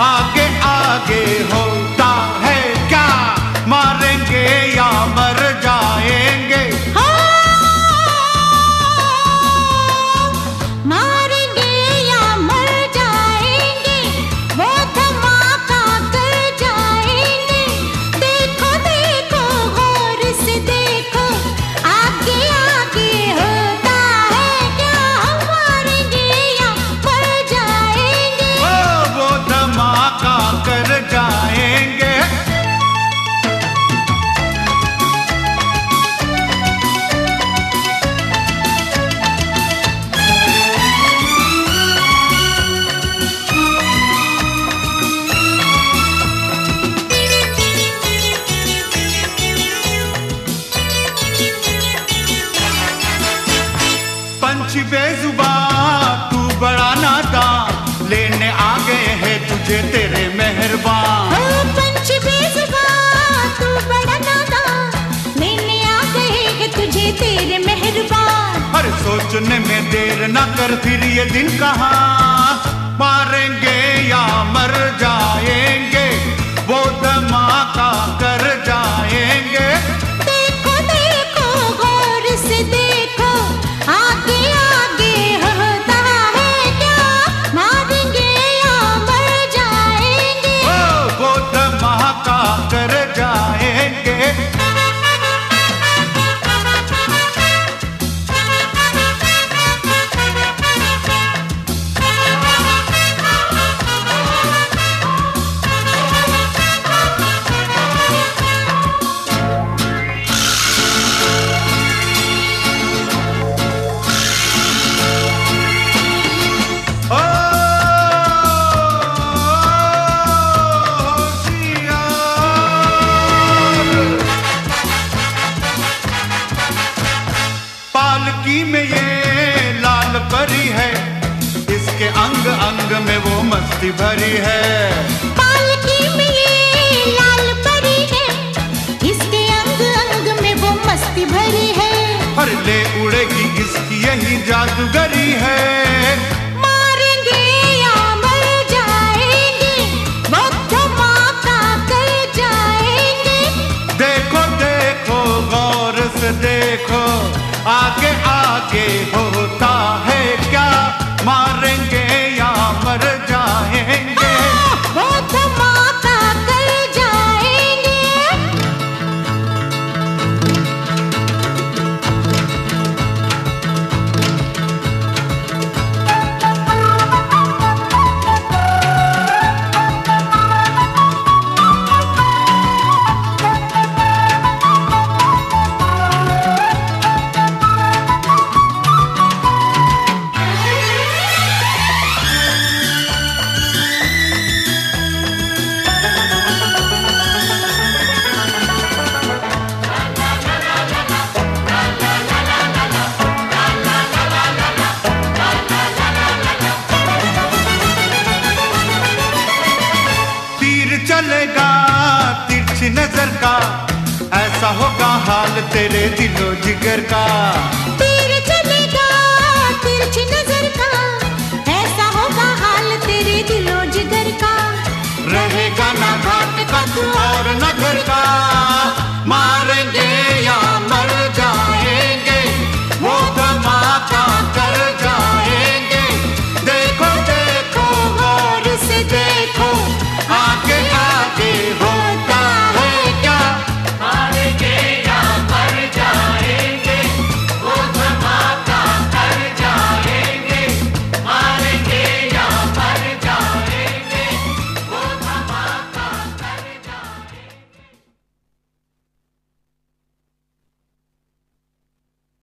आगे आगे होता है क्या, मारेंगे या मर जाएंगे। मारेंगे या मर जाएंगे, वो धमाका कर जाएंगे। देखो देखो गौर से देखो, आगे आगे होता है क्या, मारेंगे या मर जाएंगे। वो धमाका कर जाएंगे। पंछी बेजुबान तू बड़ा नादान, लेने आ गए हैं तुझे तेरे मेहरबान। ओ पंछी बेजुबान तू बड़ा नादान, लेने आ गए हैं तुझे तेरे मेहरबान। हर सोचने में देर न कर, फिर ये दिन कहाँ, मारेंगे या मर जाएंगे, वो धमाका कर जाएंगे। देखो देखो गौर से देखो, आगे आगे होता है क्या, मारेंगे या मर जाएंगे। वो धमाका कर जाएंगे। पालकी में ये लाल परी है, इसके अंग अंग में वो मस्ती भरी है। पालकी में ये लाल परी है, इसके अंग अंग में वो मस्ती भरी है। पर ले उड़ेगी इसकी यही जादूगरी है। मारेंगे या मर जाएंगे, वो धमाका कर जाएंगे। देखो देखो गौर से देखो, आगे आगे होता है क्या, मारेंगे या मर जाएंगे। वो धमाका कर जाएंगे। चलेगा तिरछी नजर का, ऐसा होगा हाल तेरे दिलो जिगर का। तीर चलेगा तिरछी नजर का, ऐसा होगा हाल तेरे दिलो जिगर का। रहेगा ना घाट का तू और न घर का, मारेंगे